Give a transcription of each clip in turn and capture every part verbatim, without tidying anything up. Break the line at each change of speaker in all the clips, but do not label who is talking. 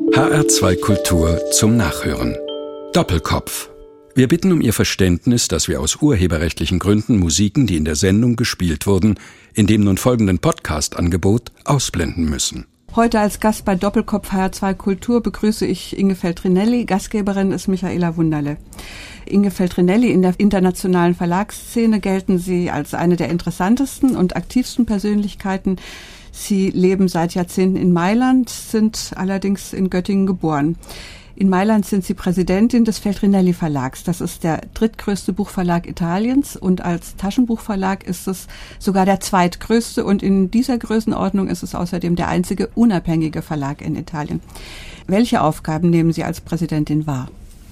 H R zwei Kultur zum Nachhören. Doppelkopf. Wir bitten um Ihr Verständnis, dass wir aus urheberrechtlichen Gründen Musiken, die in der Sendung gespielt wurden, in dem nun folgenden Podcast-Angebot ausblenden müssen.
Heute als Gast bei Doppelkopf H R zwei Kultur begrüße ich Inge Feltrinelli. Gastgeberin ist Michaela Wunderle. Inge Feltrinelli, in der internationalen Verlagsszene gelten Sie als eine der interessantesten und aktivsten Persönlichkeiten. Sie leben seit Jahrzehnten in Mailand, sind allerdings in Göttingen geboren. In Mailand sind Sie Präsidentin des Feltrinelli Verlags. Das ist der drittgrößte Buchverlag Italiens und als Taschenbuchverlag ist es sogar der zweitgrößte und in dieser Größenordnung ist es außerdem der einzige unabhängige Verlag in Italien. Welche Aufgaben nehmen Sie als Präsidentin wahr?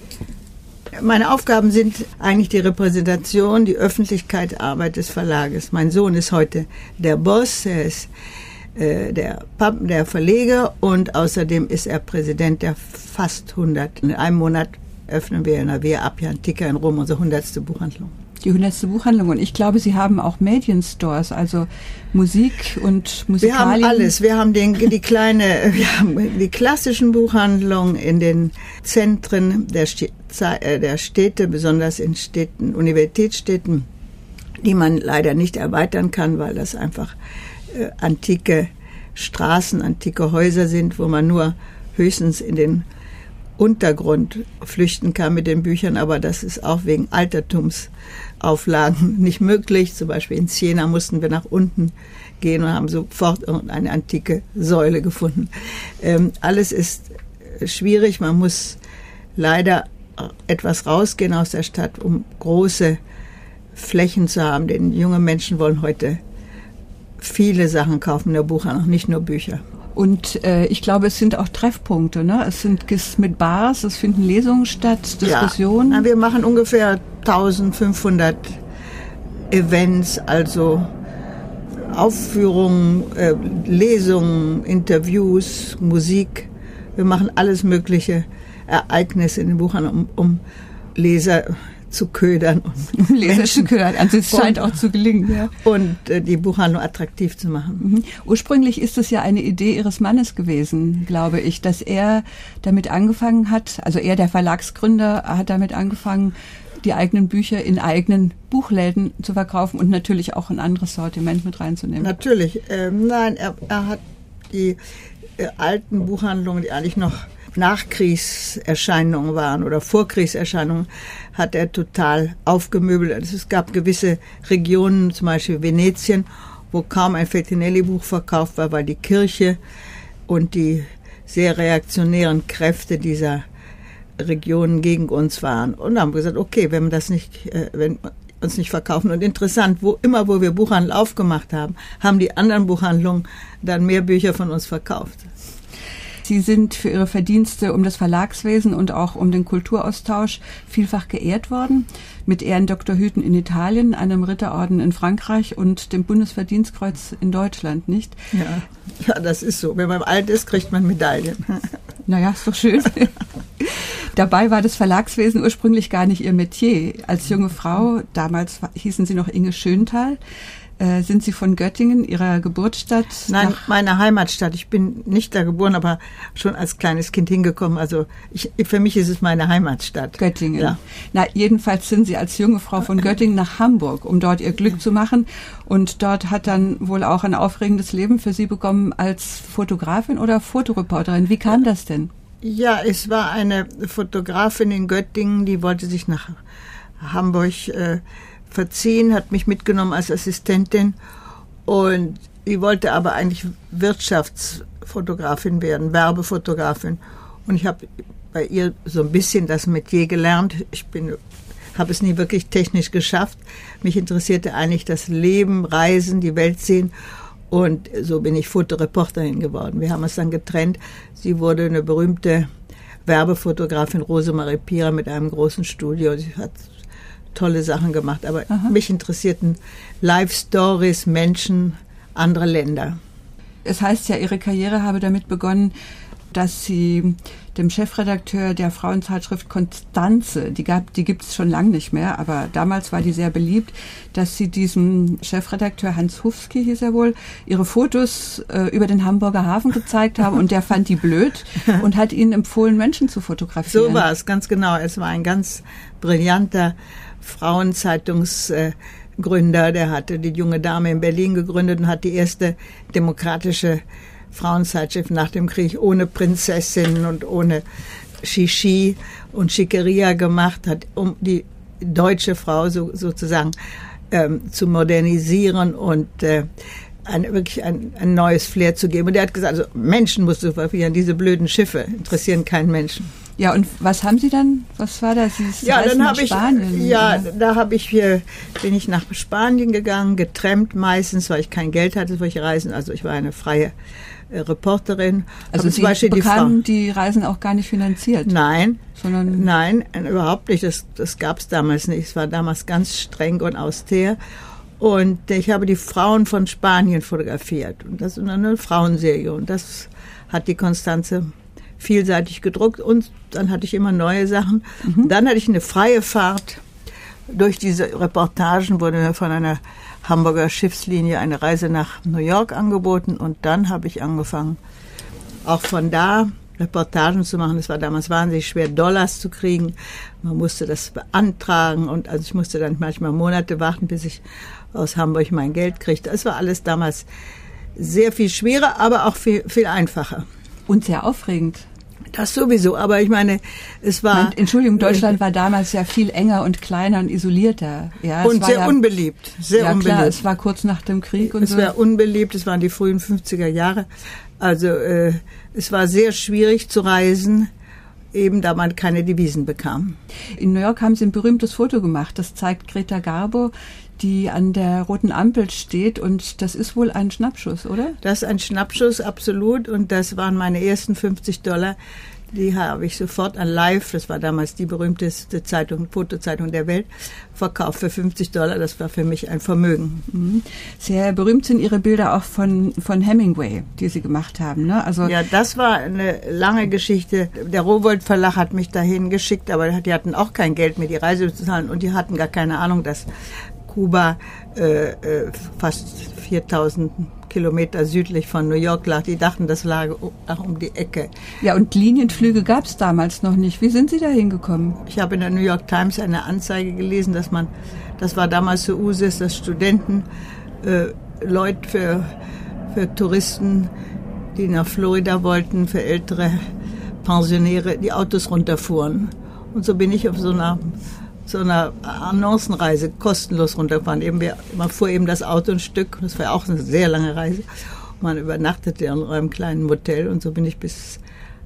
Meine Aufgaben sind eigentlich die Repräsentation, die Öffentlichkeitsarbeit des Verlages. Mein Sohn ist heute der Boss, er ist äh, der, Pap- der Verleger und außerdem ist er Präsident der fast hundert. In einem Monat öffnen wir in der Via Appia Antica in Rom unsere hundertste Buchhandlung. Die
hundertste Buchhandlung und ich glaube, Sie haben auch Medienstores, also Musik und Musikalien.
Wir haben alles. Wir haben den, die kleine, wir haben die klassischen Buchhandlungen in den Zentren der, St- der Städte, besonders in Städten, Universitätsstädten, die man leider nicht erweitern kann, weil das einfach äh, antike Straßen, antike Häuser sind, wo man nur höchstens in den Untergrund flüchten kann mit den Büchern, aber das ist auch wegen Altertumsauflagen nicht möglich. Zum Beispiel in Siena mussten wir nach unten gehen und haben sofort eine antike Säule gefunden. Ähm, alles ist schwierig. Man muss leider etwas rausgehen aus der Stadt, um große Flächen zu haben. Denn junge Menschen wollen heute viele Sachen kaufen in der Buchhandlung, nicht nur Bücher.
Und äh, ich glaube, es sind auch Treffpunkte, ne? Es sind mit Bars, es finden Lesungen statt, Diskussionen.
Ja, wir machen ungefähr eintausendfünfhundert Events, also Aufführungen, äh, Lesungen, Interviews, Musik. Wir machen alles mögliche Ereignisse in den Buchern, um, um Leser zu ködern.
Um Leser zu ködern, also es scheint auch zu gelingen. Ja.
Und äh, die Buchhandlung attraktiv zu machen.
Mhm. Ursprünglich ist es ja eine Idee Ihres Mannes gewesen, glaube ich, dass er damit angefangen hat, also er, der Verlagsgründer, hat damit angefangen, die eigenen Bücher in eigenen Buchläden zu verkaufen und natürlich auch ein anderes Sortiment mit reinzunehmen.
Natürlich. Ähm, nein, er, er hat die äh, alten Buchhandlungen, die eigentlich noch Nachkriegserscheinungen waren oder Vorkriegserscheinungen, hat er total aufgemöbelt. Also es gab gewisse Regionen, zum Beispiel Venetien, wo kaum ein Feltrinelli-Buch verkauft war, weil die Kirche und die sehr reaktionären Kräfte dieser Regionen gegen uns waren. Und dann haben wir gesagt, okay, wenn wir das nicht, äh, wenn uns nicht verkaufen. Und interessant, wo immer, wo wir Buchhandel aufgemacht haben, haben die anderen Buchhandlungen dann mehr Bücher von uns verkauft.
Sie sind für Ihre Verdienste um das Verlagswesen und auch um den Kulturaustausch vielfach geehrt worden. Mit Ehrendoktorhüten in Italien, einem Ritterorden in Frankreich und dem Bundesverdienstkreuz in Deutschland, nicht?
Ja, ja, das ist so. Wenn man alt ist, kriegt man Medaillen.
Naja, ist doch schön. Dabei war das Verlagswesen ursprünglich gar nicht Ihr Metier. Als junge Frau, damals hießen Sie noch Inge Schöntal, Äh, sind Sie von Göttingen, Ihrer Geburtsstadt?
Nein, meine Heimatstadt. Ich bin nicht da geboren, aber schon als kleines Kind hingekommen. Also ich, für mich ist es meine Heimatstadt.
Göttingen.
Ja.
Na, jedenfalls sind Sie als junge Frau von Göttingen nach Hamburg, um dort Ihr Glück zu machen. Und dort hat dann wohl auch ein aufregendes Leben für Sie begonnen als Fotografin oder Fotoreporterin. Wie kam das denn?
Ja, es war eine Fotografin in Göttingen, die wollte sich nach Hamburg äh, verziehen, hat mich mitgenommen als Assistentin und ich wollte aber eigentlich Wirtschaftsfotografin werden, Werbefotografin. Und ich habe bei ihr so ein bisschen das Metier gelernt. Ich bin, habe es nie wirklich technisch geschafft. Mich interessierte eigentlich das Leben, Reisen, die Welt sehen. Und so bin ich Fotoreporterin geworden. Wir haben uns dann getrennt. Sie wurde eine berühmte Werbefotografin, Rosemarie Pira, mit einem großen Studio. Sie hat tolle Sachen gemacht, aber Aha. mich interessierten Life-Stories, Menschen, andere Länder.
Es heißt ja, Ihre Karriere habe damit begonnen, dass sie dem Chefredakteur der Frauenzeitschrift Konstanze, die gab, die gibt es schon lange nicht mehr, aber damals war die sehr beliebt, dass sie diesem Chefredakteur Hans Hufsky, hieß er wohl, ihre Fotos äh, über den Hamburger Hafen gezeigt haben und der fand die blöd und hat ihnen empfohlen, Menschen zu fotografieren.
So war es, ganz genau. Es war ein ganz brillanter Frauenzeitungsgründer, der hatte die Junge Dame in Berlin gegründet und hat die erste demokratische Frauenzeitschrift nach dem Krieg ohne Prinzessinnen und ohne Shishi und Schickeria gemacht, hat, um die deutsche Frau so, sozusagen ähm, zu modernisieren und äh, ein, wirklich ein, ein neues Flair zu geben. Und er hat gesagt, also Menschen musst du fotografieren, diese blöden Schiffe interessieren keinen Menschen.
Ja, und was haben Sie dann, was war das? Sie
ja, dann habe ich,
Spanien,
ja,
oder?
da habe ich, bin ich nach Spanien gegangen, getrennt meistens, weil ich kein Geld hatte für ich Reisen, also ich war eine freie äh, Reporterin.
Also Sie bekamen die Reisen auch gar nicht finanziert?
Nein,
sondern
nein, überhaupt nicht, das, das gab es damals nicht, es war damals ganz streng und austер. Und ich habe die Frauen von Spanien fotografiert und das ist eine Frauenserie und das hat die Konstanze vielseitig gedruckt und dann hatte ich immer neue Sachen. Mhm. Dann hatte ich eine freie Fahrt. Durch diese Reportagen wurde mir von einer Hamburger Schiffslinie eine Reise nach New York angeboten und dann habe ich angefangen, auch von da Reportagen zu machen. Es war damals wahnsinnig schwer, Dollars zu kriegen. Man musste das beantragen und also ich musste dann manchmal Monate warten, bis ich aus Hamburg mein Geld kriegte. Es war alles damals sehr viel schwerer, aber auch viel, viel einfacher.
Und sehr aufregend.
Das sowieso, aber ich meine, es war...
Meine, Entschuldigung, Deutschland war damals ja viel enger und kleiner und isolierter. Ja,
und sehr
ja,
unbeliebt, sehr
ja,
unbeliebt.
Klar, es war kurz nach dem Krieg und
es
so.
Es war unbeliebt, es waren die frühen fünfziger Jahre. Also äh, es war sehr schwierig zu reisen, eben da man keine Devisen bekam.
In New York haben Sie ein berühmtes Foto gemacht, das zeigt Greta Garbo, die an der roten Ampel steht und das ist wohl ein Schnappschuss, oder?
Das ist ein Schnappschuss, absolut, und das waren meine ersten fünfzig Dollar, die habe ich sofort an Live, das war damals die berühmteste Zeitung, Fotozeitung der Welt, verkauft für fünfzig Dollar, das war für mich ein Vermögen.
Mhm. Sehr berühmt sind Ihre Bilder auch von, von Hemingway, die Sie gemacht haben, ne? Also
ja, das war eine lange Geschichte. Der Rowohlt Verlag hat mich dahin geschickt, aber die hatten auch kein Geld, mir die Reise zu zahlen und die hatten gar keine Ahnung, dass Kuba äh, äh, fast viertausend Kilometer südlich von New York lag. Die dachten, das lag auch um die Ecke.
Ja, und Linienflüge gab es damals noch nicht. Wie sind Sie da hingekommen?
Ich habe in der New York Times eine Anzeige gelesen, dass man, das war damals so Usus, dass Studenten äh, Leute für, für Touristen, die nach Florida wollten, für ältere Pensionäre, die Autos runterfuhren. Und so bin ich auf so einer so einer Annoncenreise kostenlos runtergefahren. Eben wir, man fuhr eben das Auto ein Stück, das war auch eine sehr lange Reise. Man übernachtete in einem kleinen Motel und so bin ich bis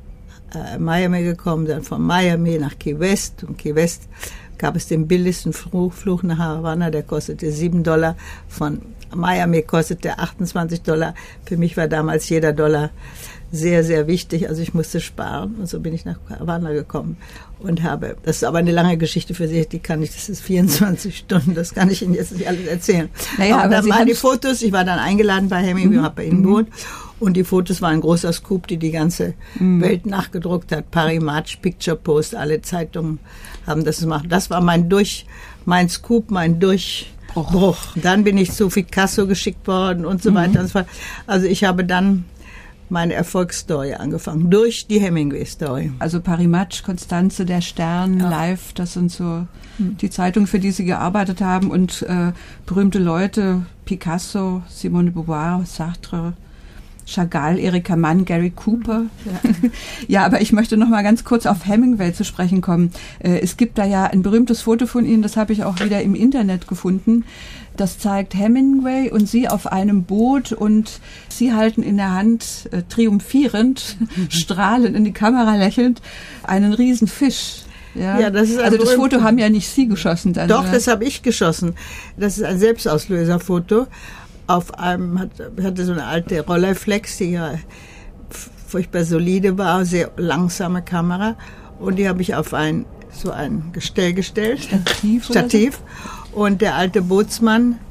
äh, Miami gekommen, dann von Miami nach Key West. Und Key West gab es den billigsten Flug, Flug nach Havanna, der kostete sieben Dollar. Von Miami kostete achtundzwanzig Dollar. Für mich war damals jeder Dollar sehr, sehr wichtig. Also ich musste sparen und so bin ich nach Havanna gekommen und habe, das ist aber eine lange Geschichte für sich, die kann ich, das ist vierundzwanzig Stunden, das kann ich Ihnen jetzt nicht alles erzählen.
Naja,
aber,
aber
dann
Sie
waren die Fotos, ich war dann eingeladen bei Hemingway, mhm. habe bei Ihnen gewohnt und die Fotos waren ein großer Scoop, die die ganze mhm. Welt nachgedruckt hat. Paris Match, Picture Post, alle Zeitungen haben das gemacht. Das war mein Durch, mein Scoop, mein Durchbruch. Bruch. Dann bin ich zu Picasso geschickt worden und so mhm. weiter und so fort. Also ich habe dann meine Erfolgsstory angefangen, durch die Hemingway-Story.
Also Paris Match, Konstanze, der Stern, ja. Live, das sind so hm. die Zeitungen, für die Sie gearbeitet haben und äh, berühmte Leute, Picasso, Simone de Beauvoir, Sartre, Chagall, Erika Mann, Gary Cooper. Ja, ja, aber ich möchte noch mal ganz kurz auf Hemingway zu sprechen kommen. Äh, es gibt da ja ein berühmtes Foto von Ihnen, das habe ich auch wieder im Internet gefunden. Das zeigt Hemingway und Sie auf einem Boot und Sie halten in der Hand, äh, triumphierend, mhm. strahlend in die Kamera lächelnd, einen riesen Fisch. Ja,
ja, das ist
also das Foto haben ja nicht Sie geschossen. Dann,
Doch,
oder?
Das habe ich geschossen. Das ist ein Selbstauslöserfoto. Auf einem hat, hatte so eine alte Rolleiflex, die ja furchtbar solide war, sehr langsame Kamera. Und die habe ich auf ein so ein Gestell gestellt.
Stativ.
Stativ. Und der alte Bootsmann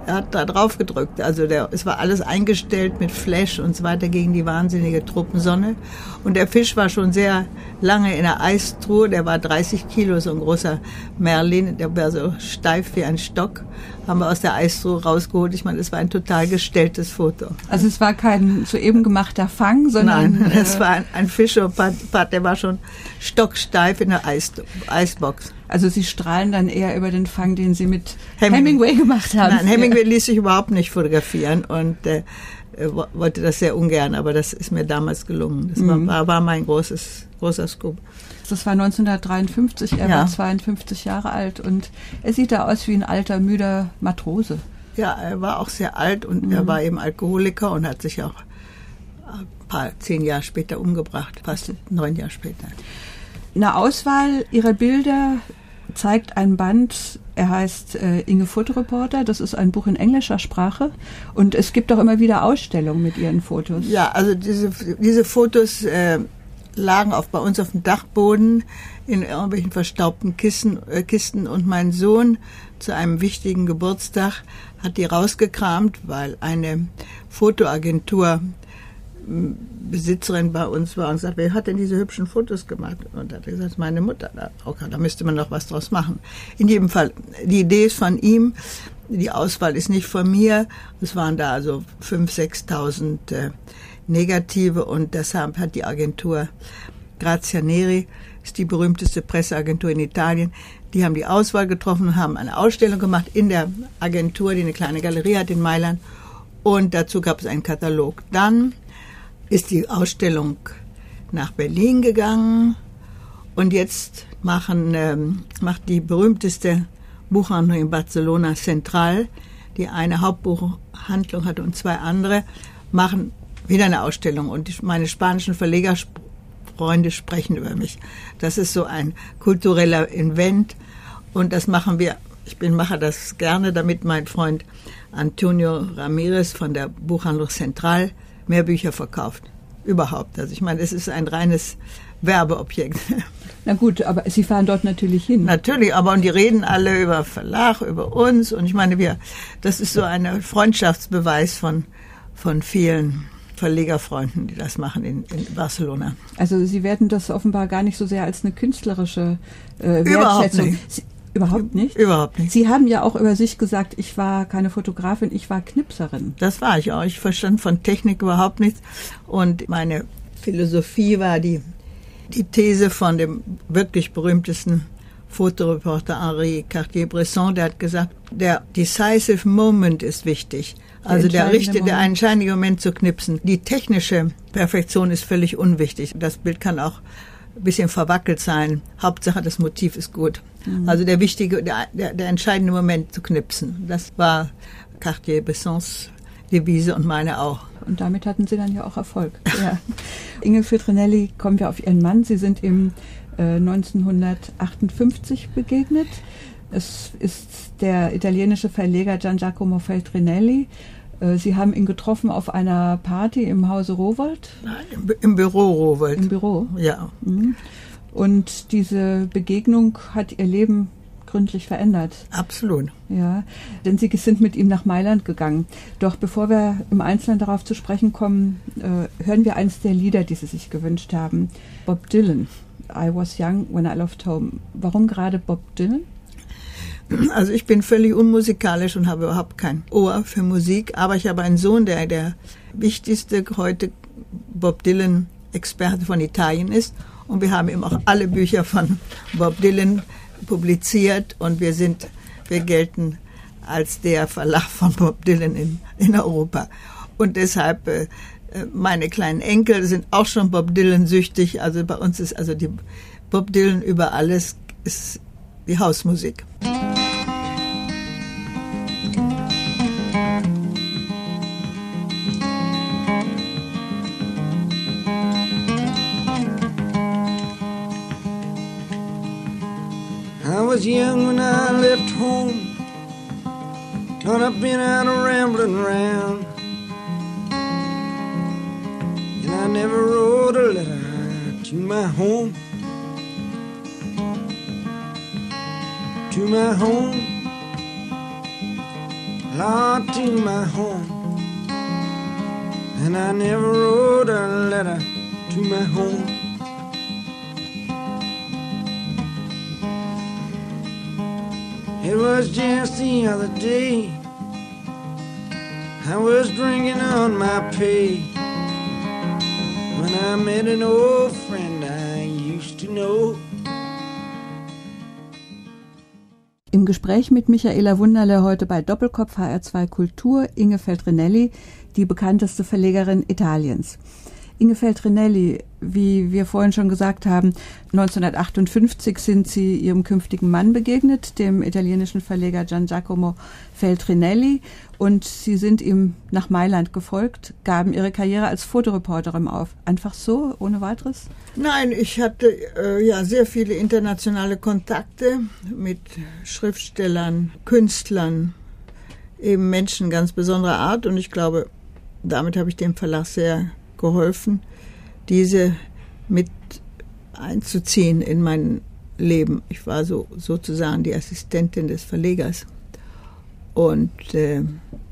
Er hat da drauf gedrückt. Also der, es war alles eingestellt mit Flash und so weiter gegen die wahnsinnige Tropensonne. Und der Fisch war schon sehr lange in der Eistruhe. Der war dreißig Kilo, so ein großer Merlin. Der war so steif wie ein Stock. Haben wir aus der Eistruhe rausgeholt. Ich meine, es war ein total gestelltes Foto.
Also es war kein soeben gemachter Fang, sondern...
Nein, es war ein, ein Fischerpart, der war schon stocksteif in der Eis, Eisbox.
Also Sie strahlen dann eher über den Fang, den Sie mit Hemingway, Hemingway gemacht haben.
Nein, Hemingway ließ sich überhaupt nicht fotografieren und äh, wollte das sehr ungern, aber das ist mir damals gelungen. Das war, war, war mein großes, großer Scoop.
Das war neunzehnhundertdreiundfünfzig, er ja. war zweiundfünfzig Jahre alt und er sieht da aus wie ein alter, müder Matrose.
Ja, er war auch sehr alt und mhm. er war eben Alkoholiker und hat sich auch ein paar, zehn Jahre später umgebracht, fast neun Jahre später.
Eine Auswahl ihrer Bilder zeigt ein Band, er heißt äh, Inge Fotoreporter, das ist ein Buch in englischer Sprache und es gibt auch immer wieder Ausstellungen mit ihren Fotos.
Ja, also diese, diese Fotos äh, lagen auf, bei uns auf dem Dachboden in irgendwelchen verstaubten Kisten, äh, Kisten und mein Sohn zu einem wichtigen Geburtstag hat die rausgekramt, weil eine Fotoagentur Besitzerin bei uns war und gesagt, wer hat denn diese hübschen Fotos gemacht? Und da hat er gesagt, meine Mutter. Okay, da müsste man noch was draus machen. In jedem Fall, die Idee ist von ihm, die Auswahl ist nicht von mir. Es waren da also fünftausend, sechstausend äh, Negative und deshalb hat die Agentur Grazia Neri, ist die berühmteste Presseagentur in Italien, die haben die Auswahl getroffen und haben eine Ausstellung gemacht in der Agentur, die eine kleine Galerie hat in Mailand und dazu gab es einen Katalog. Dann ist die Ausstellung nach Berlin gegangen und jetzt machen, ähm, macht die berühmteste Buchhandlung in Barcelona Central, die eine Hauptbuchhandlung hat und zwei andere, machen wieder eine Ausstellung und die, meine spanischen Verlegerfreunde sprechen über mich. Das ist so ein kultureller Event und das machen wir, ich bin, mache das gerne, damit mein Freund Antonio Ramirez von der Buchhandlung Central mehr Bücher verkauft. Überhaupt. Also ich meine, es ist ein reines Werbeobjekt.
Na gut, aber Sie fahren dort natürlich hin.
Natürlich, aber und die reden alle über Verlag, über uns und ich meine, wir, das ist so ein Freundschaftsbeweis von, von vielen Verlegerfreunden, die das machen in, in Barcelona.
Also Sie werden das offenbar gar nicht so sehr als eine künstlerische äh, Wertschätzung.
Überhaupt nicht.
Sie, Überhaupt nicht?
Überhaupt nicht.
Sie haben ja auch über sich gesagt, ich war keine Fotografin, ich war Knipserin.
Das war ich auch. Ich verstand von Technik überhaupt nichts. Und meine Philosophie war die, die These von dem wirklich berühmtesten Fotoreporter Henri Cartier-Bresson, der hat gesagt, der decisive moment ist wichtig. Also der, der richtige, der entscheidende Moment zu knipsen. Die technische Perfektion ist völlig unwichtig. Das Bild kann auch ein bisschen verwackelt sein. Hauptsache, das Motiv ist gut. Mhm. Also der wichtige, der, der, der entscheidende Moment zu knipsen. Das war Cartier-Bressons Devise und meine auch.
Und damit hatten Sie dann ja auch Erfolg. Ja. Inge Feltrinelli, kommen wir auf Ihren Mann. Sie sind im äh, neunzehnhundertachtundfünfzig begegnet. Es ist der italienische Verleger Gian Giacomo Feltrinelli. Sie haben ihn getroffen auf einer Party im Hause Rowohlt?
Nein, im, im Büro Rowohlt.
Im Büro?
Ja.
Und diese Begegnung hat Ihr Leben gründlich verändert.
Absolut.
Ja, denn Sie sind mit ihm nach Mailand gegangen. Doch bevor wir im Einzelnen darauf zu sprechen kommen, äh, hören wir eines der Lieder, die Sie sich gewünscht haben. Bob Dylan, I Was Young When I Left Home. Warum gerade Bob Dylan?
Also ich bin völlig unmusikalisch und habe überhaupt kein Ohr für Musik, aber ich habe einen Sohn, der der wichtigste heute Bob Dylan-Experte von Italien ist und wir haben eben auch alle Bücher von Bob Dylan publiziert und wir sind, wir gelten als der Verlag von Bob Dylan in, in Europa. Und deshalb, äh, meine kleinen Enkel sind auch schon Bob Dylan süchtig, also bei uns ist also die Bob Dylan über alles ist die Hausmusik.
I was young when I left home, and I've been out a rambling round, and I never wrote a letter to my home, to my home. law to my home, and I never wrote a letter to my home. It was just the other day, I was drinking on my pay, when I met an old friend I used to know.
Im Gespräch mit Michaela Wunderle heute bei Doppelkopf H R zwei Kultur Inge Feltrinelli, die bekannteste Verlegerin Italiens. Inge Feltrinelli, wie wir vorhin schon gesagt haben, neunzehnhundertachtundfünfzig sind Sie Ihrem künftigen Mann begegnet, dem italienischen Verleger Gian Giacomo Feltrinelli, und Sie sind ihm nach Mailand gefolgt, gaben Ihre Karriere als Fotoreporterin auf. Einfach so, ohne weiteres?
Nein, ich hatte äh, ja sehr viele internationale Kontakte mit Schriftstellern, Künstlern, eben Menschen ganz besonderer Art, und ich glaube, damit habe ich dem Verlag sehr geholfen, diese mit einzuziehen in mein Leben. Ich war so sozusagen die Assistentin des Verlegers, und äh,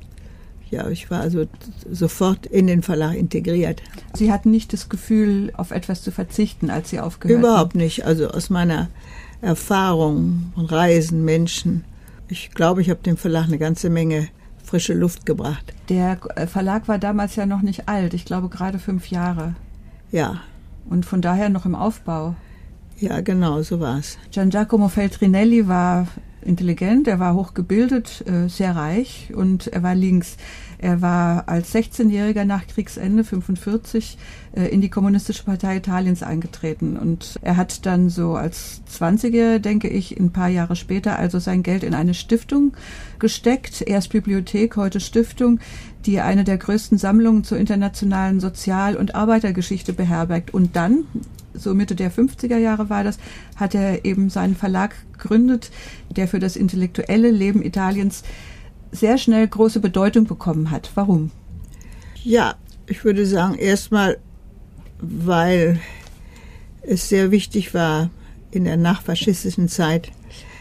ja, ich war also sofort in den Verlag integriert.
Sie hatten nicht das Gefühl, auf etwas zu verzichten, als Sie aufgehört haben?
Überhaupt nicht. Also aus meiner Erfahrung von Reisen, Menschen, ich glaube, ich habe dem Verlag eine ganze Menge frische Luft gebracht.
Der Verlag war damals ja noch nicht alt, ich glaube gerade fünf Jahre.
Ja.
Und von daher noch im Aufbau.
Ja, genau, so war es.
Gian Giacomo Feltrinelli war intelligent, er war hochgebildet, äh, sehr reich, und er war links. Er war als sechzehnjähriger nach Kriegsende fünfundvierzig äh, in die Kommunistische Partei Italiens eingetreten, und er hat dann so als zwanziger, denke ich, ein paar Jahre später also sein Geld in eine Stiftung gesteckt, erst Bibliothek, heute Stiftung, die eine der größten Sammlungen zur internationalen Sozial- und Arbeitergeschichte beherbergt. Und dann, so Mitte der fünfziger Jahre war das, hat er eben seinen Verlag gegründet, der für das intellektuelle Leben Italiens sehr schnell große Bedeutung bekommen hat. Warum?
Ja, ich würde sagen, erstmal, weil es sehr wichtig war, in der nachfaschistischen Zeit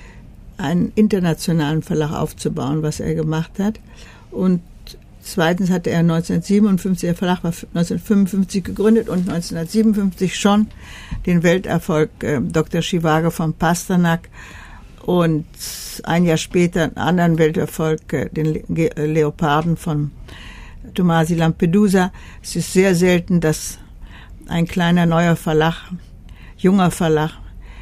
einen internationalen Verlag aufzubauen, was er gemacht hat. Und zweitens hatte er neunzehnhundertsiebenundfünfzig, der Verlag war neunzehnhundertfünfundfünfzig gegründet, und neunzehnhundertsiebenundfünfzig schon den Welterfolg äh, Doktor Zhivago von Pasternak, und ein Jahr später einen anderen Welterfolg, äh, den Le- Leoparden von Tomasi Lampedusa. Es ist sehr selten, dass ein kleiner neuer Verlag, junger Verlag,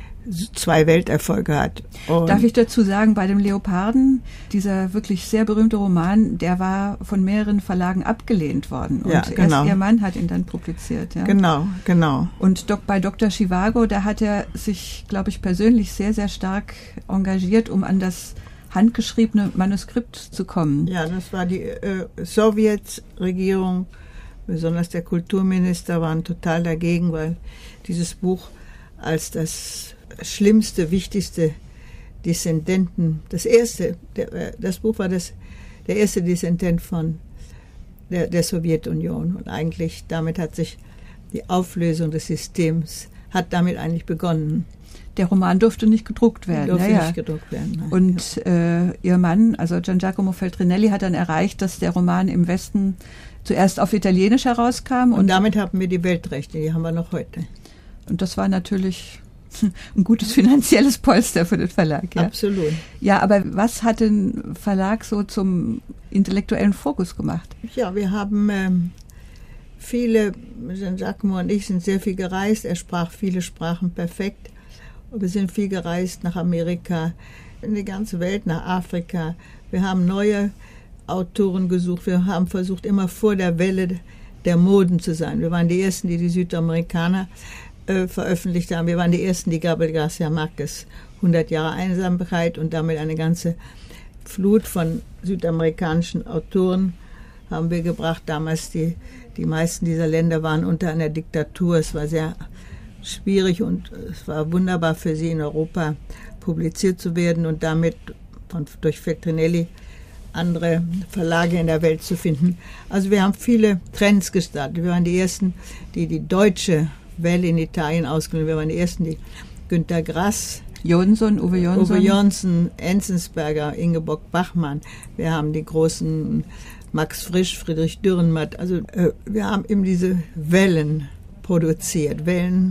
zwei Welterfolge hat. Und
Darf ich dazu sagen, bei dem Leoparden, dieser wirklich sehr berühmte Roman, der war von mehreren Verlagen abgelehnt worden. Und
ja, genau.
erst ihr Mann hat ihn dann publiziert. Ja.
Genau, genau.
Und Doc, bei Doktor Zhivago, da hat er sich, glaube ich, persönlich sehr, sehr stark engagiert, um an das handgeschriebene Manuskript zu kommen.
Ja, das war die äh, Sowjetregierung, besonders der Kulturminister waren total dagegen, weil dieses Buch als das schlimmste, wichtigste Dissententen, das erste, der, das Buch war das, der erste Dissident von der, der Sowjetunion, und eigentlich damit hat sich die Auflösung des Systems, hat damit eigentlich begonnen.
Der Roman durfte nicht gedruckt werden.
Durfte
ja,
nicht
ja.
gedruckt werden. Nein.
Und äh, ihr Mann, also Gian Giacomo Feltrinelli, hat dann erreicht, dass der Roman im Westen zuerst auf Italienisch herauskam.
Und, und damit haben wir die Weltrechte, die haben wir noch heute.
Und das war natürlich ein gutes finanzielles Polster für den Verlag. Ja.
Absolut.
Ja, aber was hat den Verlag so zum intellektuellen Fokus gemacht?
Ja, wir haben ähm, viele, Gian Giacomo und ich sind sehr viel gereist. Er sprach viele Sprachen perfekt. Wir sind viel gereist nach Amerika, in die ganze Welt, nach Afrika. Wir haben neue Autoren gesucht. Wir haben versucht, immer vor der Welle der Moden zu sein. Wir waren die Ersten, die die Südamerikaner äh, veröffentlicht haben. Wir waren die Ersten, die Gabriel García Márquez, hundert Jahre Einsamkeit, und damit eine ganze Flut von südamerikanischen Autoren haben wir gebracht. Damals die, die meisten dieser Länder waren unter einer Diktatur. Es war sehr schwierig, und es war wunderbar für sie, in Europa publiziert zu werden und damit von, durch Feltrinelli andere Verlage in der Welt zu finden. Also wir haben viele Trends gestartet. Wir waren die Ersten, die die deutsche Welle in Italien ausgegründet haben. Wir waren die Ersten, die Günter Grass
Jonsson, Uwe Jonsson.
Uwe Jonsson, Enzensberger, Ingeborg Bachmann. Wir haben die großen Max Frisch, Friedrich Dürrenmatt. Also äh, wir haben eben diese Wellen produziert, Wellen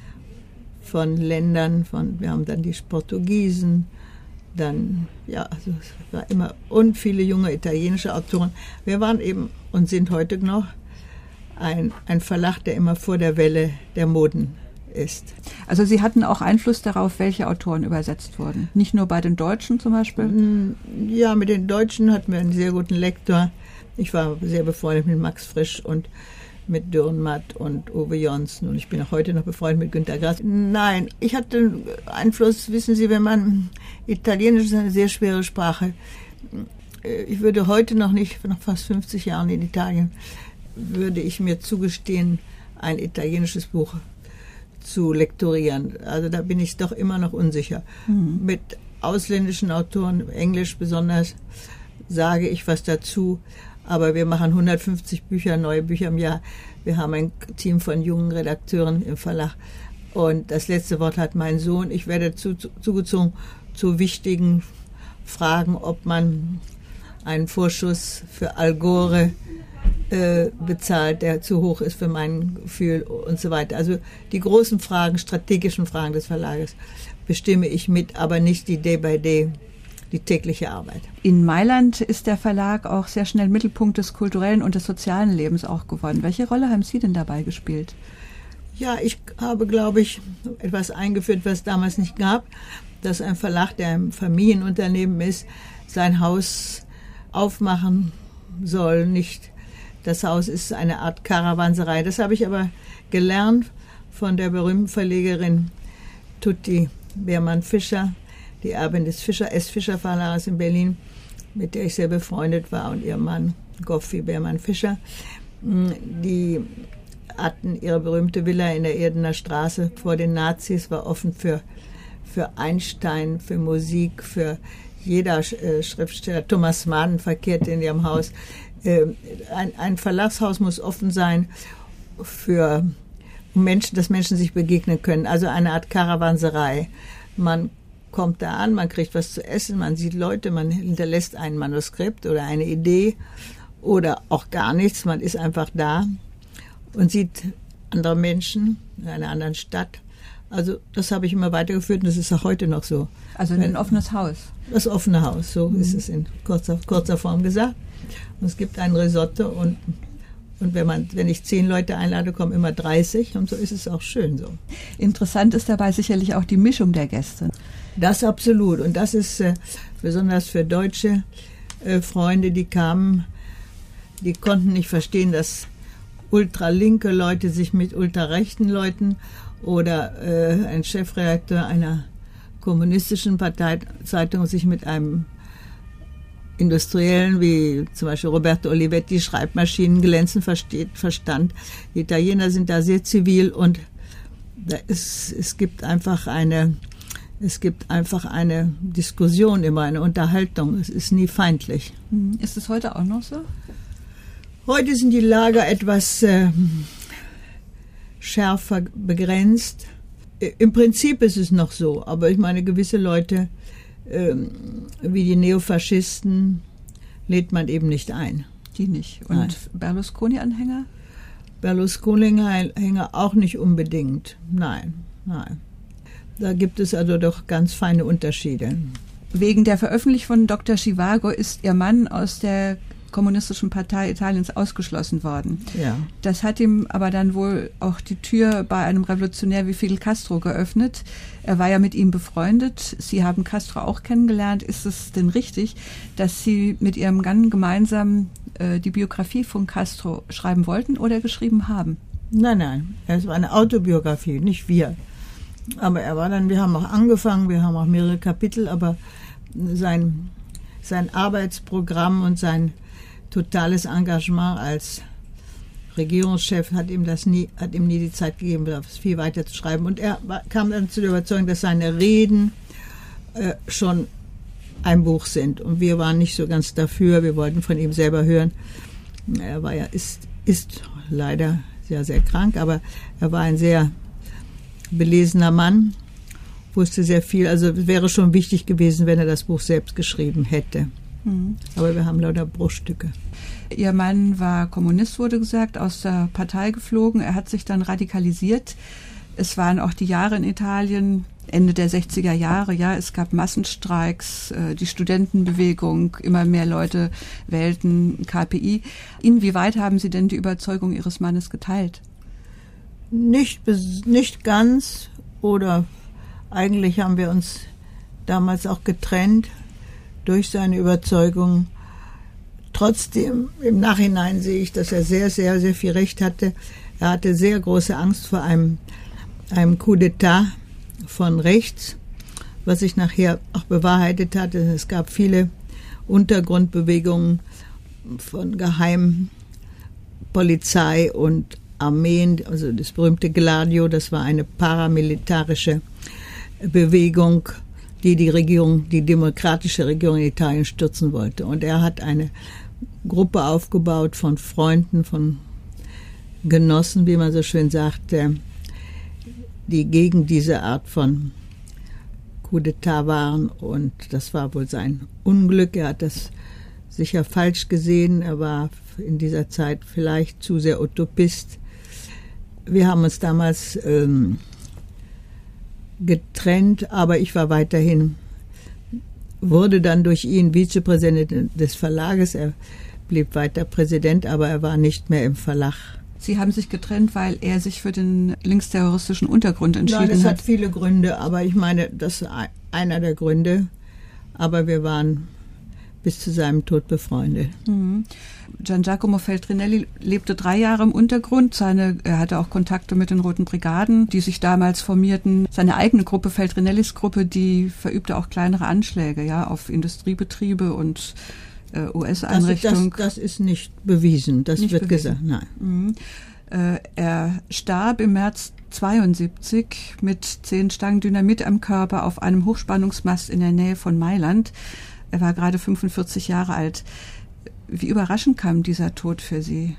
von Ländern, von, wir haben dann die Portugiesen, dann, ja, also es war immer, und viele junge italienische Autoren. Wir waren eben und sind heute noch ein, ein Verlag, der immer vor der Welle der Moden ist.
Also Sie hatten auch Einfluss darauf, welche Autoren übersetzt wurden? Nicht nur bei den Deutschen zum Beispiel?
Ja, mit den Deutschen hatten wir einen sehr guten Lektor. Ich war sehr befreundet mit Max Frisch und mit Dürrenmatt und Uwe Jonsson und ich bin auch heute noch befreundet mit Günter Grass. Nein, ich hatte Einfluss, wissen Sie, wenn man, Italienisch ist eine sehr schwere Sprache. Ich würde heute noch nicht, nach fast fünfzig Jahren in Italien, würde ich mir zugestehen, ein italienisches Buch zu lektorieren. Also da bin ich doch immer noch unsicher. Mhm. Mit ausländischen Autoren, Englisch besonders, sage ich was dazu. Aber wir machen hundertfünfzig Bücher, neue Bücher im Jahr. Wir haben ein Team von jungen Redakteuren im Verlag. Und das letzte Wort hat mein Sohn. Ich werde zu, zu, zugezogen zu wichtigen Fragen, ob man einen Vorschuss für Al Gore äh, bezahlt, der zu hoch ist für mein Gefühl und so weiter. Also die großen Fragen, strategischen Fragen des Verlages bestimme ich mit, aber nicht die Day-by-Day, die tägliche Arbeit.
In Mailand ist der Verlag auch sehr schnell Mittelpunkt des kulturellen und des sozialen Lebens auch geworden. Welche Rolle haben Sie denn dabei gespielt?
Ja, ich habe, glaube ich, etwas eingeführt, was es damals nicht gab, dass ein Verlag, der ein Familienunternehmen ist, sein Haus aufmachen soll. Nicht, das Haus ist eine Art Karawanserei. Das habe ich aber gelernt von der berühmten Verlegerin Tutti Beermann-Fischer, die Erbin des Fischer, S. Fischer Verlages in Berlin, mit der ich sehr befreundet war, und ihr Mann Goffi Beermann-Fischer. Die hatten ihre berühmte Villa in der Erdener Straße vor den Nazis, war offen für, für Einstein, für Musik, für jeder äh, Schriftsteller. Thomas Mann verkehrte in ihrem Haus. Äh, ein, ein Verlagshaus muss offen sein für Menschen, dass Menschen sich begegnen können. Also eine Art Karawanserei. Man kommt da an, man kriegt was zu essen, man sieht Leute, man hinterlässt ein Manuskript oder eine Idee oder auch gar nichts. Man ist einfach da und sieht andere Menschen in einer anderen Stadt. Also das habe ich immer weitergeführt und das ist auch heute noch so.
Also ein offenes Haus.
Das offene Haus, so mhm. ist es in kurzer, kurzer Form gesagt. Und es gibt ein Risotto und, und wenn man, wenn ich zehn Leute einlade, kommen immer dreißig und so ist es auch schön so.
Interessant ist dabei sicherlich auch die Mischung der Gäste.
Das absolut. Und das ist äh, besonders für deutsche äh, Freunde, die kamen, die konnten nicht verstehen, dass ultralinke Leute sich mit ultrarechten Leuten oder äh, ein Chefredakteur einer kommunistischen Parteizeitung sich mit einem Industriellen wie zum Beispiel Roberto Olivetti Schreibmaschinen glänzend versteht, verstand. Die Italiener sind da sehr zivil und da ist, es gibt einfach eine Es gibt einfach eine Diskussion, immer eine Unterhaltung. Es ist nie feindlich.
Ist es heute auch noch so?
Heute sind die Lager etwas äh, schärfer begrenzt. Im Prinzip ist es noch so, aber ich meine, gewisse Leute, äh, wie die Neofaschisten, lädt man eben nicht ein.
Die nicht. Und Nein. Berlusconi-Anhänger?
Berlusconi-Anhänger auch nicht unbedingt. Nein, nein. Da gibt es also doch ganz feine Unterschiede.
Wegen der Veröffentlichung von Doktor Zhivago ist Ihr Mann aus der Kommunistischen Partei Italiens ausgeschlossen worden.
Ja.
Das hat ihm aber dann wohl auch die Tür bei einem Revolutionär wie Fidel Castro geöffnet. Er war ja mit ihm befreundet. Sie haben Castro auch kennengelernt. Ist es denn richtig, dass Sie mit Ihrem Mann gemeinsam äh, die Biografie von Castro schreiben wollten oder geschrieben haben?
Nein, nein. Es war eine Autobiografie, nicht wir. Aber er war dann, wir haben auch angefangen, wir haben auch mehrere Kapitel, aber sein, sein Arbeitsprogramm und sein totales Engagement als Regierungschef hat ihm das nie, hat ihm nie die Zeit gegeben, das viel weiter zu schreiben. Und er war, kam dann zu der Überzeugung, dass seine Reden äh, schon ein Buch sind. Und wir waren nicht so ganz dafür, wir wollten von ihm selber hören. Er war ja, ist, ist leider sehr, sehr krank, aber er war ein sehr belesener Mann, wusste sehr viel. Also es wäre schon wichtig gewesen, wenn er das Buch selbst geschrieben hätte. Mhm. Aber wir haben lauter Bruchstücke.
Ihr Mann war Kommunist, wurde gesagt, aus der Partei geflogen. Er hat sich dann radikalisiert. Es waren auch die Jahre in Italien, Ende der sechziger Jahre, ja, es gab Massenstreiks, die Studentenbewegung, immer mehr Leute wählten K P I. Inwieweit haben Sie denn die Überzeugung Ihres Mannes geteilt?
Nicht, nicht ganz, oder eigentlich haben wir uns damals auch getrennt durch seine Überzeugung. Trotzdem, im Nachhinein sehe ich, dass er sehr, sehr, sehr viel Recht hatte. Er hatte sehr große Angst vor einem, einem Coup d'État von rechts, was sich nachher auch bewahrheitet hat. Es gab viele Untergrundbewegungen von Geheimpolizei und Armeen, also das berühmte Gladio, das war eine paramilitarische Bewegung, die die Regierung, die demokratische Regierung in Italien stürzen wollte. Und er hat eine Gruppe aufgebaut von Freunden, von Genossen, wie man so schön sagte, die gegen diese Art von Coup d'État waren. Und das war wohl sein Unglück. Er hat das sicher falsch gesehen. Er war in dieser Zeit vielleicht zu sehr Utopist. Wir haben uns damals ähm, getrennt, aber ich war weiterhin, wurde dann durch ihn Vizepräsident des Verlages. Er blieb weiter Präsident, aber er war nicht mehr im Verlag.
Sie haben sich getrennt, weil er sich für den linksterroristischen Untergrund entschieden hat.
Nein, das
hat
hat viele Gründe, aber ich meine, das ist einer der Gründe. Aber wir waren bis zu seinem Tod befreundet.
Mhm. Gian Giacomo Feltrinelli lebte drei Jahre im Untergrund. Seine, er hatte auch Kontakte mit den Roten Brigaden, die sich damals formierten. Seine eigene Gruppe, Feltrinellis Gruppe, die verübte auch kleinere Anschläge, ja, auf Industriebetriebe und äh, U S-Einrichtungen.
Das, das, das ist nicht bewiesen, das
nicht
wird
bewiesen.
gesagt, nein.
Mhm. Äh, er starb im März zweiundsiebzig mit zehn Stangen Dynamit am Körper auf einem Hochspannungsmast in der Nähe von Mailand. Er war gerade fünfundvierzig Jahre alt. Wie überraschend kam dieser Tod für Sie?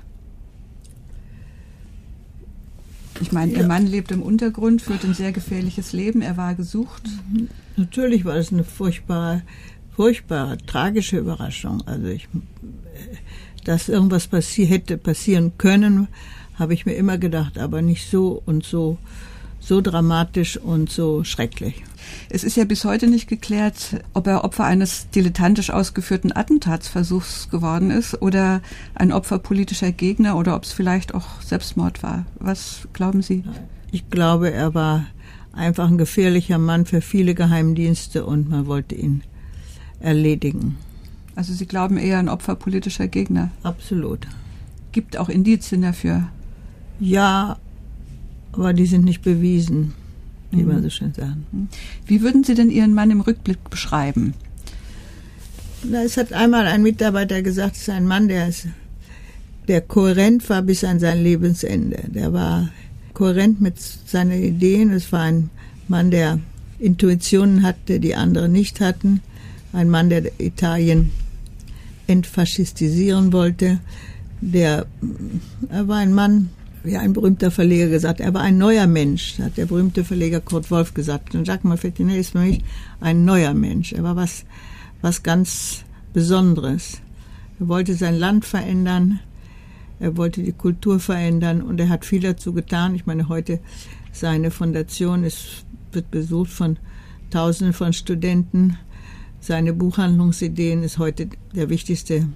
Ich meine, ja. Ihr Mann lebt im Untergrund, führt ein sehr gefährliches Leben, er war gesucht.
Natürlich war es eine furchtbare, furchtbare, tragische Überraschung. Also ich, dass irgendwas passi- hätte passieren können, habe ich mir immer gedacht, aber nicht so und so, so dramatisch und so schrecklich.
Es ist ja bis heute nicht geklärt, ob er Opfer eines dilettantisch ausgeführten Attentatsversuchs geworden ist oder ein Opfer politischer Gegner oder ob es vielleicht auch Selbstmord war. Was glauben Sie?
Ich glaube, er war einfach ein gefährlicher Mann für viele Geheimdienste und man wollte ihn erledigen.
Also Sie glauben eher ein Opfer politischer Gegner?
Absolut.
Gibt auch Indizien dafür?
Ja, aber die sind nicht bewiesen, wie man so schön sagt.
Wie würden Sie denn Ihren Mann im Rückblick beschreiben?
Na, es hat einmal ein Mitarbeiter gesagt, es ist ein Mann, der, ist, der kohärent war bis an sein Lebensende. Der war kohärent mit seinen Ideen. Es war ein Mann, der Intuitionen hatte, die andere nicht hatten. Ein Mann, der Italien entfaschistisieren wollte. Der, er war ein Mann, wie ein berühmter Verleger gesagt, er war ein neuer Mensch, hat der berühmte Verleger Kurt Wolf gesagt. Und Giacomo Feltrinelli ist für mich ein neuer Mensch. Er war was, was ganz Besonderes. Er wollte sein Land verändern, er wollte die Kultur verändern und er hat viel dazu getan. Ich meine, heute seine Fondation ist, wird besucht von Tausenden von Studenten. Seine Buchhandlungsideen ist heute der wichtigste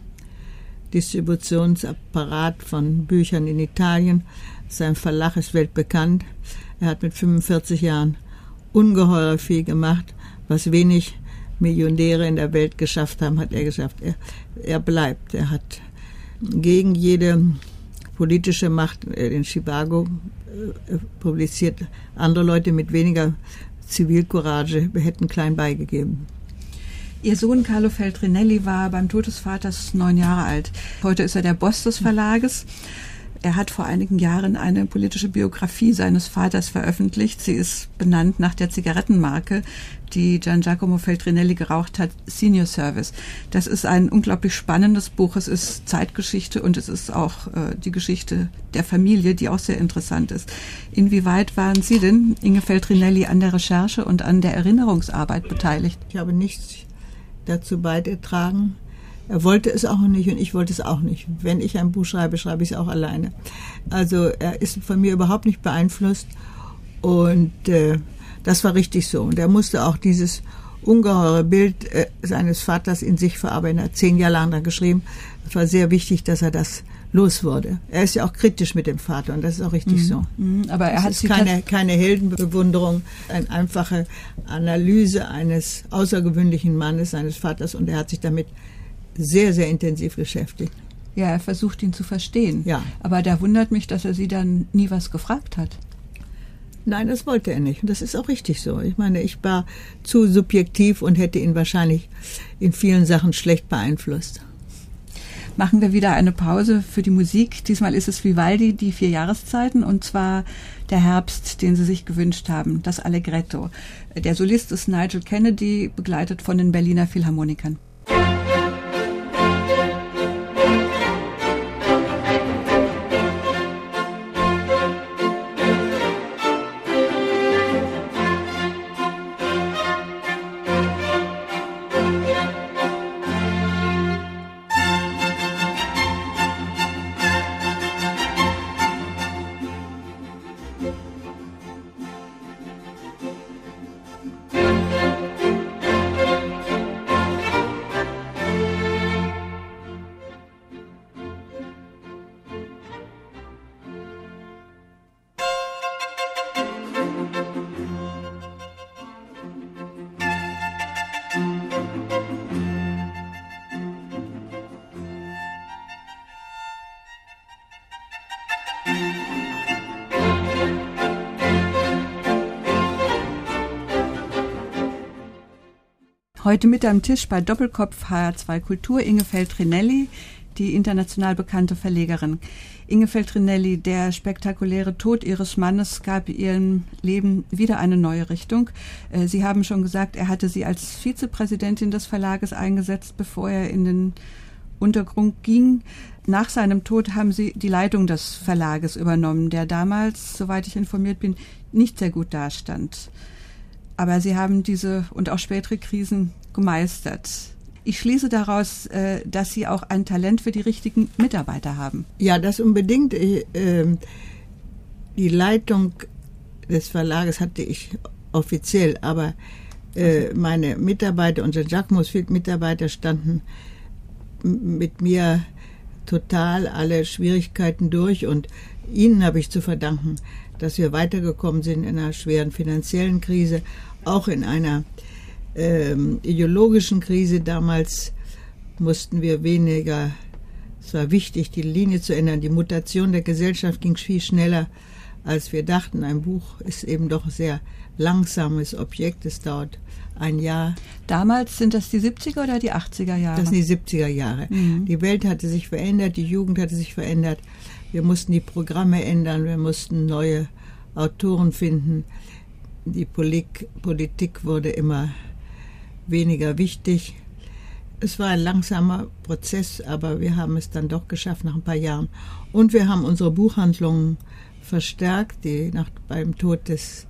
Distributionsapparat von Büchern in Italien. Sein Verlag ist weltbekannt. Er hat mit fünfundvierzig Jahren ungeheuer viel gemacht, was wenig Millionäre in der Welt geschafft haben, hat er geschafft. Er, er bleibt. Er hat gegen jede politische Macht in Chicago äh, publiziert. Andere Leute mit weniger Zivilcourage hätten klein beigegeben.
Ihr Sohn Carlo Feltrinelli war beim Tod des Vaters neun Jahre alt. Heute ist er der Boss des Verlages. Er hat vor einigen Jahren eine politische Biografie seines Vaters veröffentlicht. Sie ist benannt nach der Zigarettenmarke, die Gian Giacomo Feltrinelli geraucht hat, Senior Service. Das ist ein unglaublich spannendes Buch. Es ist Zeitgeschichte und es ist auch äh, die Geschichte der Familie, die auch sehr interessant ist. Inwieweit waren Sie denn, Inge Feltrinelli, an der Recherche und an der Erinnerungsarbeit beteiligt?
Ich habe nichts dazu beigetragen. Er wollte es auch nicht und ich wollte es auch nicht. Wenn ich ein Buch schreibe, schreibe ich es auch alleine. Also er ist von mir überhaupt nicht beeinflusst und äh, das war richtig so. Und er musste auch dieses ungeheure Bild äh, seines Vaters in sich verarbeiten. Er hat zehn Jahre lang dann geschrieben. Es war sehr wichtig, dass er das los wurde. Er ist ja auch kritisch mit dem Vater und das ist auch richtig mhm. so.
Mhm, aber er hat
es ist keine, keine Heldenbewunderung, eine einfache Analyse eines außergewöhnlichen Mannes, seines Vaters, und er hat sich damit sehr, sehr intensiv beschäftigt.
Ja, er versucht, ihn zu verstehen.
Ja.
Aber da wundert mich, dass er Sie dann nie was gefragt hat.
Nein, das wollte er nicht. Und das ist auch richtig so. Ich meine, ich war zu subjektiv und hätte ihn wahrscheinlich in vielen Sachen schlecht beeinflusst.
Machen wir wieder eine Pause für die Musik. Diesmal ist es Vivaldi, die vier Jahreszeiten, und zwar der Herbst, den Sie sich gewünscht haben, das Allegretto. Der Solist ist Nigel Kennedy, begleitet von den Berliner Philharmonikern. Heute mit am Tisch bei Doppelkopf H R zwei Kultur Inge Feltrinelli, die international bekannte Verlegerin. Inge Feltrinelli, der spektakuläre Tod ihres Mannes gab ihrem Leben wieder eine neue Richtung. Sie haben schon gesagt, er hatte sie als Vizepräsidentin des Verlages eingesetzt, bevor er in den Untergrund ging. Nach seinem Tod haben Sie die Leitung des Verlages übernommen, der damals, soweit ich informiert bin, nicht sehr gut dastand. Aber Sie haben diese und auch spätere Krisen gemeistert. Ich schließe daraus, dass Sie auch ein Talent für die richtigen Mitarbeiter haben.
Ja, das unbedingt. Ich, äh, die Leitung des Verlages hatte ich offiziell, aber äh, meine Mitarbeiter, unsere Giacomos Mitarbeiter standen mit mir total alle Schwierigkeiten durch und ihnen habe ich zu verdanken, dass wir weitergekommen sind in einer schweren finanziellen Krise, auch in einer ähm, ideologischen Krise. Damals mussten wir weniger, es war wichtig, die Linie zu ändern. Die Mutation der Gesellschaft ging viel schneller, als wir dachten. Ein Buch ist eben doch ein sehr langsames Objekt, es dauert ein Jahr.
Damals sind das die siebziger oder die achtziger Jahre?
Das sind die siebziger Jahre. Mhm. Die Welt hatte sich verändert, die Jugend hatte sich verändert. Wir mussten die Programme ändern, wir mussten neue Autoren finden. Die Polik- Politik wurde immer weniger wichtig. Es war ein langsamer Prozess, aber wir haben es dann doch geschafft nach ein paar Jahren. Und wir haben unsere Buchhandlungen verstärkt, die nach, beim Tod des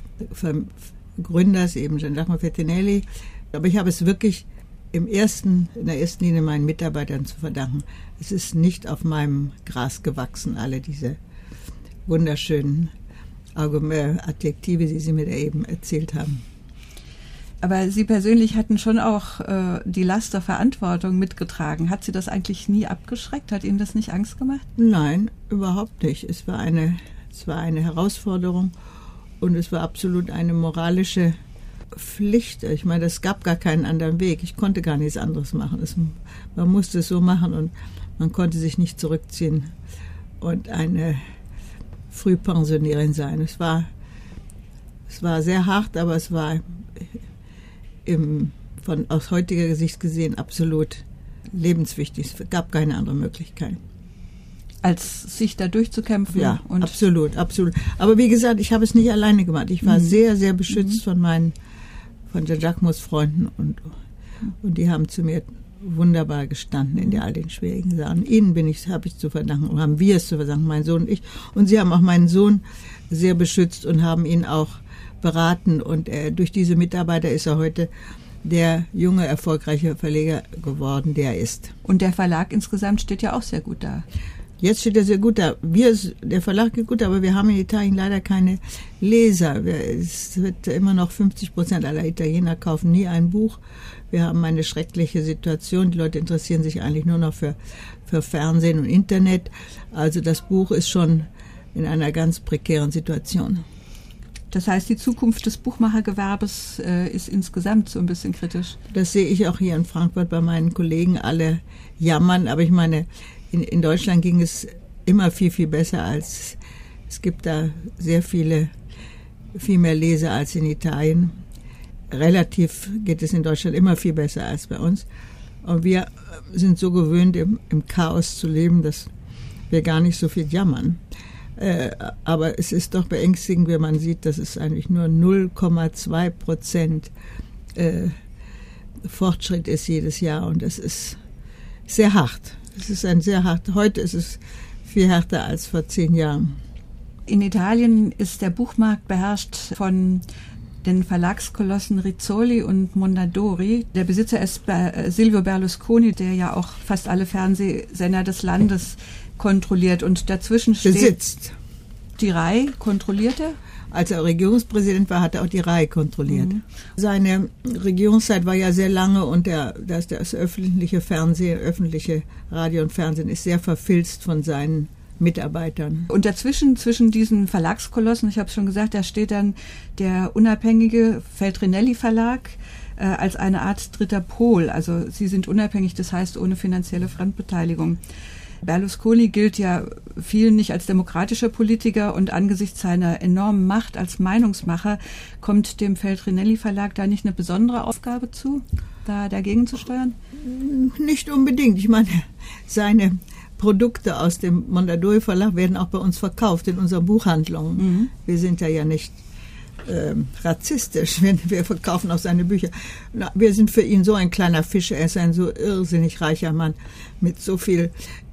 Gründers, eben Gian Giacomo Feltrinelli. Aber ich habe es wirklich im ersten, in der ersten Linie meinen Mitarbeitern zu verdanken. Es ist nicht auf meinem Gras gewachsen, alle diese wunderschönen Adjektive, die Sie mir da eben erzählt haben.
Aber Sie persönlich hatten schon auch äh, die Last der Verantwortung mitgetragen. Hat Sie das eigentlich nie abgeschreckt? Hat Ihnen das nicht Angst gemacht?
Nein, überhaupt nicht. Es war eine, es war eine Herausforderung und es war absolut eine moralische Pflicht. Ich meine, es gab gar keinen anderen Weg. Ich konnte gar nichts anderes machen. Es, man musste es so machen und man konnte sich nicht zurückziehen und eine Frühpensionärin sein. Es war, es war sehr hart, aber es war im, von, aus heutiger Sicht gesehen absolut lebenswichtig. Es gab keine andere Möglichkeit.
als sich da durchzukämpfen.
Ja,
und
absolut, absolut. Aber wie gesagt, ich habe es nicht alleine gemacht. Ich war mhm. sehr, sehr beschützt mhm. von meinen, von Jacquemus Freunden und, und die haben zu mir wunderbar gestanden in all den schwierigen Sachen. Ihnen bin ich, habe ich zu verdanken, haben wir es zu verdanken, mein Sohn und ich. Und sie haben auch meinen Sohn sehr beschützt und haben ihn auch beraten. Und er, durch diese Mitarbeiter ist er heute der junge, erfolgreiche Verleger geworden, der er ist.
Und der Verlag insgesamt steht ja auch sehr gut da.
Jetzt steht er sehr gut da. Wir, der Verlag geht gut, aber wir haben in Italien leider keine Leser. Wir, es wird immer noch fünfzig Prozent aller Italiener kaufen nie ein Buch. Wir haben eine schreckliche Situation. Die Leute interessieren sich eigentlich nur noch für, für Fernsehen und Internet. Also das Buch ist schon in einer ganz prekären Situation.
Das heißt, die Zukunft des Buchmachergewerbes äh, ist insgesamt so ein bisschen kritisch.
Das sehe ich auch hier in Frankfurt bei meinen Kollegen. Alle jammern, aber ich meine, in, in Deutschland ging es immer viel, viel besser als, es gibt da sehr viele, viel mehr Leser als in Italien. Relativ geht es in Deutschland immer viel besser als bei uns. Und wir sind so gewöhnt, im, im Chaos zu leben, dass wir gar nicht so viel jammern. Äh, aber es ist doch beängstigend, wenn man sieht, dass es eigentlich nur null Komma zwei Prozent äh, Fortschritt ist jedes Jahr. Und das ist sehr hart. Es ist ein sehr hart. Heute ist es viel härter als vor zehn Jahren.
In Italien ist der Buchmarkt beherrscht von den Verlagskolossen Rizzoli und Mondadori. Der Besitzer ist Silvio Berlusconi, der ja auch fast alle Fernsehsender des Landes kontrolliert. Und dazwischen steht
besitzt.
Die Rai kontrollierte.
Als er Regierungspräsident war, hat er auch die Rai kontrolliert. Mhm. Seine Regierungszeit war ja sehr lange und der, das, das öffentliche Fernsehen, öffentliche Radio und Fernsehen ist sehr verfilzt von seinen Mitarbeitern.
Und dazwischen, zwischen diesen Verlagskolossen, ich habe es schon gesagt, da steht dann der unabhängige Feltrinelli Verlag äh, als eine Art dritter Pol. Also sie sind unabhängig, das heißt ohne finanzielle Fremdbeteiligung. Berlusconi gilt ja vielen nicht als demokratischer Politiker und angesichts seiner enormen Macht als Meinungsmacher kommt dem Feltrinelli Verlag da nicht eine besondere Aufgabe zu, da dagegen zu steuern?
Nicht unbedingt. Ich meine, seine Produkte aus dem Mondadori Verlag werden auch bei uns verkauft in unseren Buchhandlungen. Mhm. Wir sind ja ja nicht äh, rassistisch, wenn wir verkaufen auch seine Bücher. Na, wir sind für ihn so ein kleiner Fisch. Er ist ein so irrsinnig reicher Mann mit so viel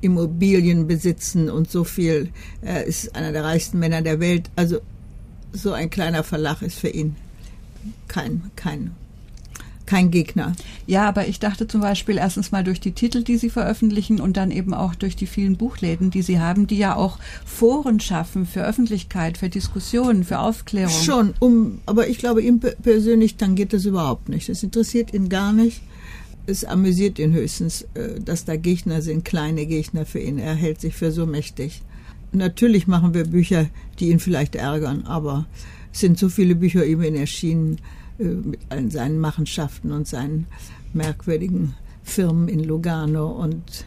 Immobilienbesitzen und so viel. Er ist einer der reichsten Männer der Welt. Also so ein kleiner Verlag ist für ihn kein kein kein Gegner.
Ja, aber ich dachte zum Beispiel erstens mal durch die Titel, die Sie veröffentlichen und dann eben auch durch die vielen Buchläden, die Sie haben, die ja auch Foren schaffen für Öffentlichkeit, für Diskussionen, für Aufklärung.
Schon, um, aber ich glaube, ihm persönlich tangiert das überhaupt nicht. Das interessiert ihn gar nicht. Es amüsiert ihn höchstens, dass da Gegner sind, kleine Gegner für ihn. Er hält sich für so mächtig. Natürlich machen wir Bücher, die ihn vielleicht ärgern, aber es sind so viele Bücher über ihn erschienen, mit allen seinen Machenschaften und seinen merkwürdigen Firmen in Lugano und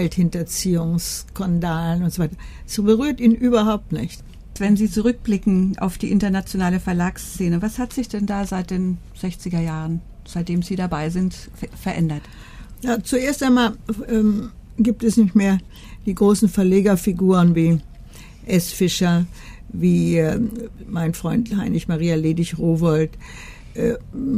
Geldhinterziehungsskandalen und so weiter. Es berührt ihn überhaupt nicht.
Wenn Sie zurückblicken auf die internationale Verlagsszene, was hat sich denn da seit den sechziger Jahren, seitdem Sie dabei sind, verändert?
Ja, zuerst einmal ähm, gibt es nicht mehr die großen Verlegerfiguren wie S. Fischer, wie äh, mein Freund Heinrich Maria Ledig-Rowohlt, Äh,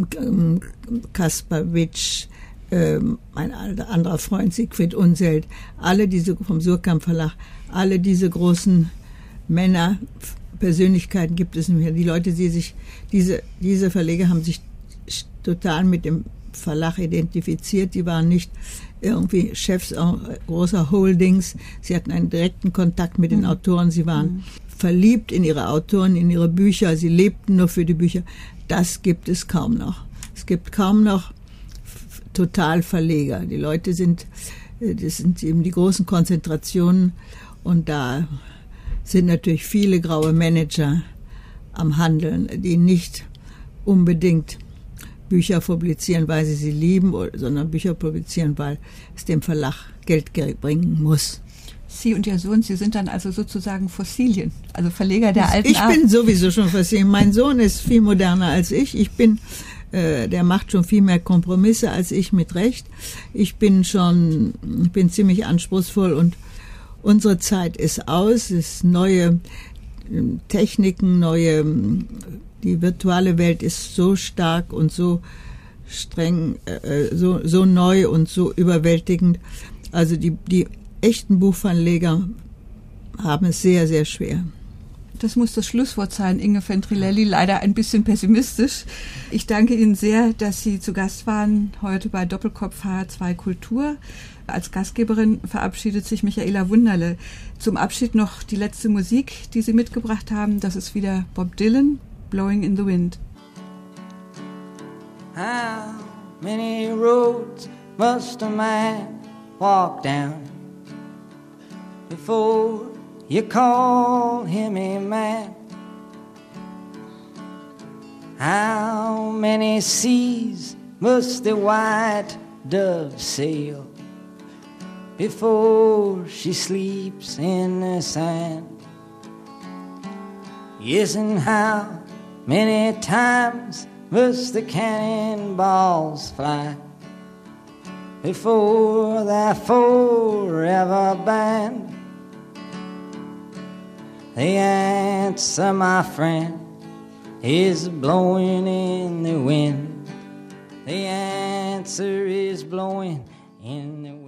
Kaspar Witsch, äh, mein anderer Freund Siegfried Unseld, alle diese vom Surkamp Verlag, alle diese großen Männer, Persönlichkeiten gibt es nicht mehr. Die Leute, die sich, diese, diese Verleger haben sich total mit dem Verlag identifiziert. Die waren nicht irgendwie Chefs großer Holdings. Sie hatten einen direkten Kontakt mit den mhm. Autoren. Sie waren mhm. verliebt in ihre Autoren, in ihre Bücher. Sie lebten nur für die Bücher. Das gibt es kaum noch. Es gibt kaum noch Totalverleger. Die Leute sind, das sind eben die großen Konzentrationen und da sind natürlich viele graue Manager am Handeln, die nicht unbedingt Bücher publizieren, weil sie sie lieben, sondern Bücher publizieren, weil es dem Verlag Geld bringen muss.
Sie und Ihr Sohn, Sie sind dann also sozusagen Fossilien, also Verleger der alten
Ich
Art.
bin sowieso schon Fossilien. Mein Sohn ist viel moderner als ich. Ich bin, äh, der macht schon viel mehr Kompromisse als ich mit Recht. Ich bin schon, ich bin ziemlich anspruchsvoll und unsere Zeit ist aus, es ist neue Techniken, neue, die virtuelle Welt ist so stark und so streng, äh, so, so neu und so überwältigend. Also die, die echten Buchverleger haben es sehr, sehr schwer.
Das muss das Schlusswort sein, Inge Ventrelelli, leider ein bisschen pessimistisch. Ich danke Ihnen sehr, dass Sie zu Gast waren heute bei Doppelkopf H R zwei Kultur. Als Gastgeberin verabschiedet sich Michaela Wunderle. Zum Abschied noch die letzte Musik, die Sie mitgebracht haben. Das ist wieder Bob Dylan, Blowing in the Wind.
How many roads must a man walk down before you call him a man? How many seas must the white dove sail before she sleeps in the sand? Yes, and how many times must the cannonballs fly before they're forever banned? The answer, my friend, is blowing in the wind. The answer is blowing in the wind.